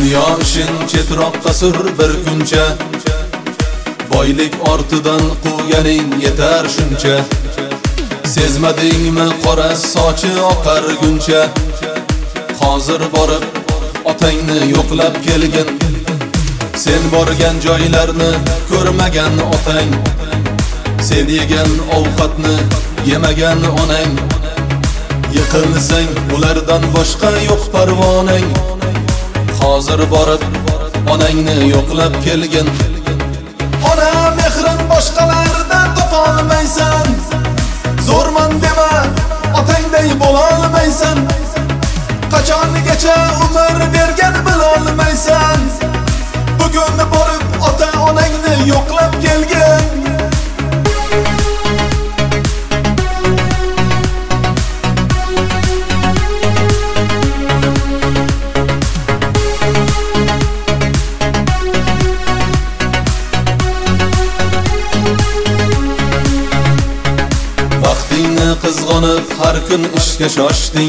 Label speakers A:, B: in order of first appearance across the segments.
A: Dunyo ishin chetroqqa sur bir kuncha, boylik ortidan quvganing yetar shuncha. Sezmadingmi qora sochi oqarguncha, hozir borib otangni yo'qlab kelgin. Sen borgan joylarni ko'rmagan otang, sen yegan ovqatni yemagan onang. Yiqilsang ulardan boshqa yo'q parvonang, hozir borib onangni yo'qlab kelgin. Ona mehrin boshqalardan topa olmaysan, zo'rman dema otangday bo'la olmaysan. Qachongacha umr bergan bila olmaysan, bugun borib ota onangni yo'qlab kelgin. Vaqtingni qizg'onib har kun ishga shoshding,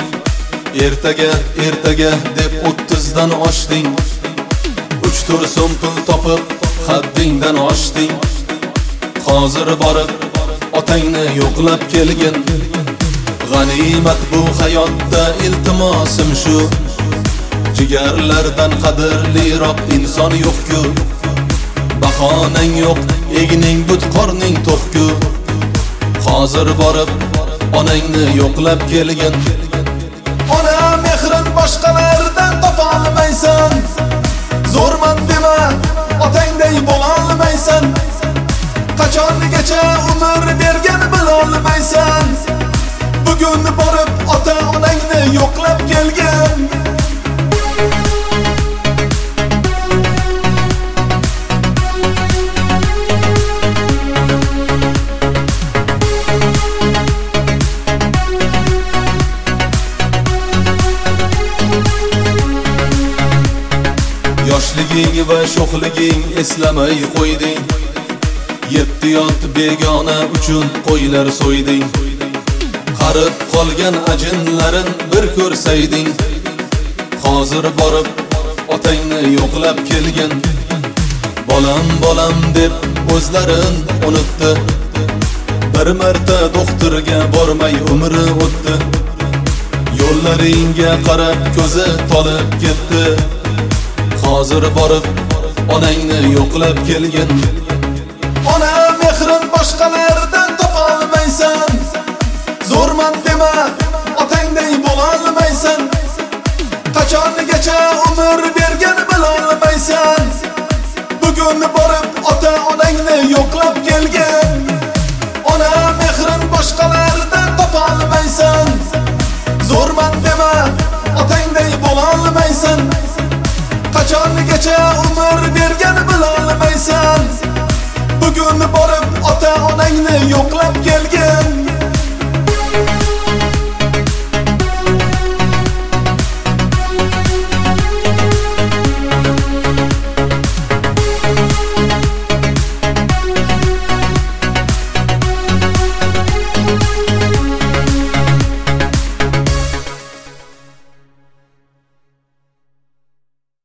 A: ertaga deb 30 dan oshding. 3-4 so'm pul topib haddingdan oshding, hozir borib otangni yo'qlab kelgin. G'animat bu hayotda iltimosim shu, jigarlardan qadrliroq inson yo'q-ku. Bahonang yo'q, egning but qorning to'q-ku. Hozir borib onangni yo'qlab kelgin. Ona mehrin boshqalardan topa olmaysan, zo'rman dema otangday bo'la olmaysan. Qachongacha umr bergan bila olmaysan, bugun borib ota onangni yo'qlab kelgin. Yoshliging va sho'xliging eslamay qo'yding, 7 yot begona uchun qo'ylar so'yding. Qarib qolgan ajinlarin bir ko'rsayding, hozir borib otangni yo'qlab kelgin. Bolam deb o'zlarin unutdi, bir marta doktorga bormay umri o'tdi. Yo'llaringga qarab ko'zi tolib ketdi, hozir borib onangni yo'qlab kelgin. Ona mehrin boshqalardan topa olmaysan, zo'rman dema otangday bo'la olmaysan. Qachongacha umr bergan bila olmaysan, bugun borib ota onangni yo'qlab kelgin. Ona mehrin boshqalardan topa olmaysan, zo'rman dema otangday bo'la olmaysan. Qachongacha umr bergan bila olmaysan, bugun borib ota onangni yo'qlab kelgin.